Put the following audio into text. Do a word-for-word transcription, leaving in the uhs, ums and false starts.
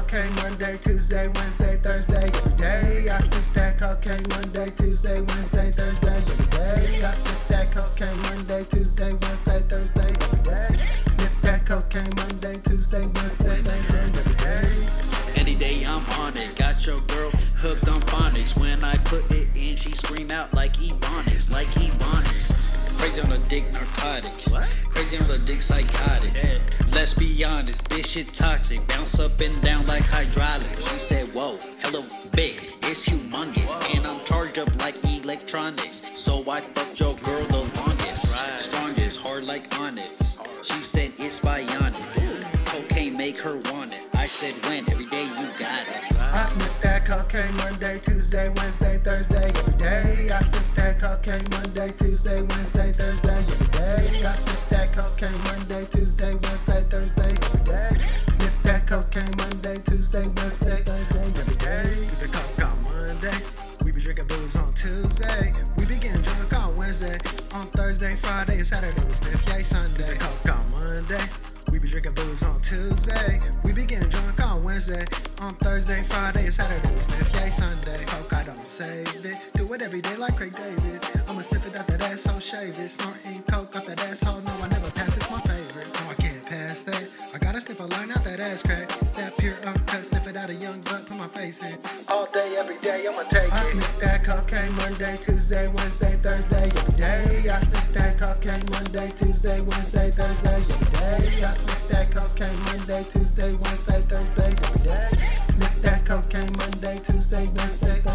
cocaine Monday, Tuesday, Wednesday, Thursday, every day. I sniff that cocaine Monday, Tuesday, Wednesday, Thursday, every day. I sniff that cocaine Monday, Tuesday, Wednesday, Thursday, every day. Sniff that cocaine Monday, Tuesday, Wednesday, Thursday, every day. Any day I'm on it, got your girl hooked on phonics. When I put it in, she scream out like Ebonics, like Ebonics. Crazy on the dick, narcotic. What? Crazy on the dick, psychotic. Yeah. Let's be honest, this shit toxic. Bounce up and down like hydraulics. She said, whoa, hello, big, it's humongous. Whoa. And I'm charged up like electronics. So I fucked your girl the longest. Right. Strongest, hard like onyx. Hard. She said it's bionic. Cocaine make her want it. I said when, every day you got it. I sniff that cocaine Monday, Tuesday, Wednesday, Thursday, every day. I sniff that cocaine Monday, Tuesday, Wednesday, Thursday, every day. I sniff that cocaine Monday, Tuesday, Wednesday, Thursday, every day. Sniff that cocaine Monday, Tuesday, Wednesday, Thursday, every day. The coke on Monday, we be drinking booze on Tuesday. We be getting drunk on Wednesday. On Thursday, Friday, and Saturday we sniff yay Sunday. The coke on Monday, we be drinking booze on Tuesday. We be getting drunk on Wednesday. On Thursday, Friday, and Saturday we sniff yay Sunday. Coke, I don't save it. Do it every day like Craig David. I'ma sniff it out that asshole, shave it. Snorting coke off that asshole. No, I never pass. It's my favorite. No, I can't pass that. I gotta sniff a line out that ass crack. That pure uncut. Sniff it out a young butt. Put my face in. All day, every day, I'ma take it. I sniff that cocaine Monday, Tuesday, Wednesday, Thursday, every day. I sniff that cocaine Monday, Tuesday, Wednesday, Thursday, every day. I sniff that cocaine Monday, Tuesday, Wednesday, Thursday, every day. Sniff that cocaine Monday, Tuesday, Wednesday, Thursday.